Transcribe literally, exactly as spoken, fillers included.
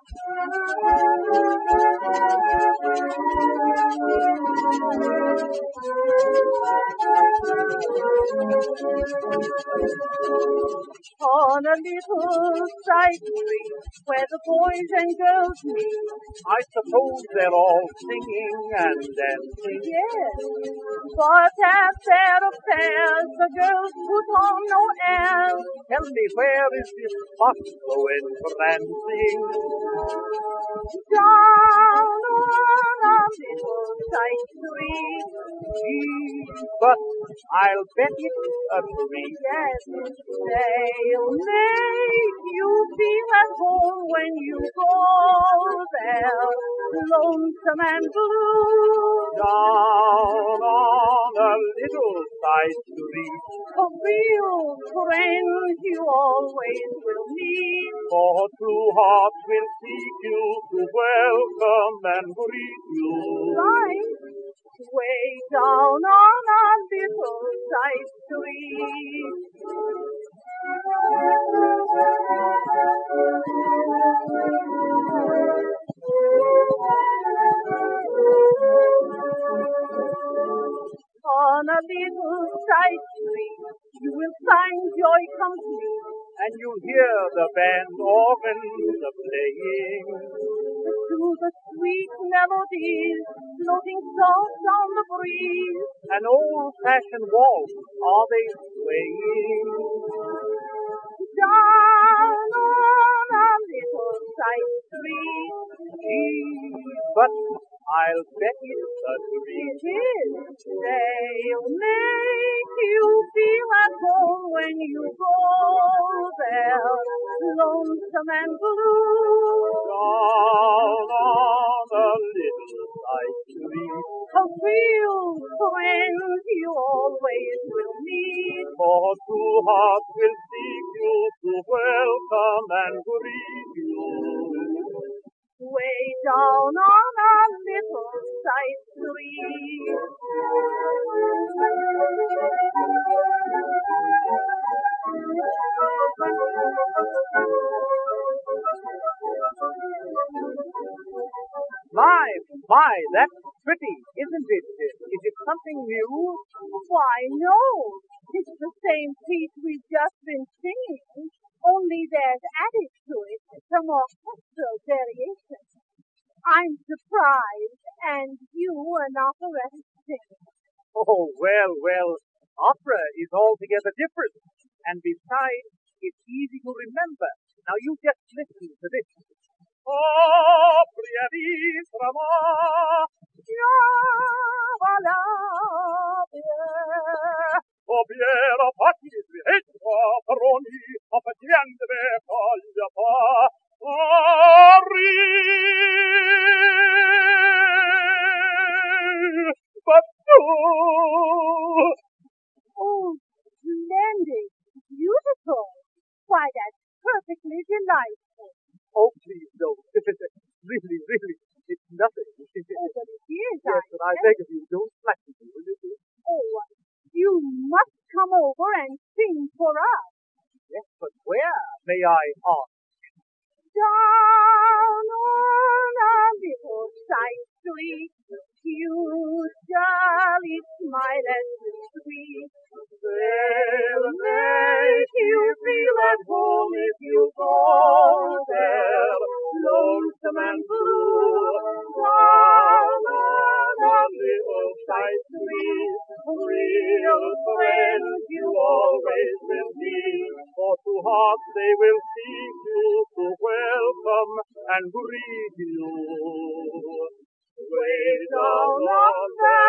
On a little side street where the boys and girls meet. I suppose they're all singing and dancing. Yes, but at their affairs the girls put on no airs. Tell me, where is this spot going for dancing? Down on a little side street. Gee, but I'll bet it's a treat. Yes, they'll make you feel at home when you go there, lonesome and blue. Down on a little side street, A real friend you always will need. for true hearts will seek you to welcome and greet you. Right, way down on a little side street. On a little side street, you will find joy complete. And you'll hear the band organs a playing. To the sweet melodies floating soft on the breeze. An old-fashioned waltz, are they swaying? Down on a little side street. Gee, but I'll bet it's a treat. It is. They'll make you feel at home when you go there, lonesome and blue. Down on a little side street, A real friend you always will need. for true hearts will seek you to welcome and greet you. Way down on a little side street. My, my, that's pretty, isn't it? Is it something new? Why, no. It's the same piece we've just been singing, only there's added to it some orchestral variation. I'm surprised, and you an operatic singer. Oh, well, well, opera is altogether different. And besides, it's easy to remember. Now you just listen to this. Opria visrama, obiera patis vihetva paroni, apatiende me caglia pa, arri, but Oh, splendid, beautiful. Why, that's perfectly delightful. oh, please don't. Really, really, it's nothing. Oh, but it is, Yes, I but I say. beg of you, don't slacken me, will you? Oh, you must come over and sing for us. Yes, but where, may I ask? Down on a little side street, you jolly smile and sweet. They'll make you feel at home if you go there, lonesome and blue. Down on a little side street, real friends you always will meet. For two hearts they will seek you to welcome and greet you. Way down on the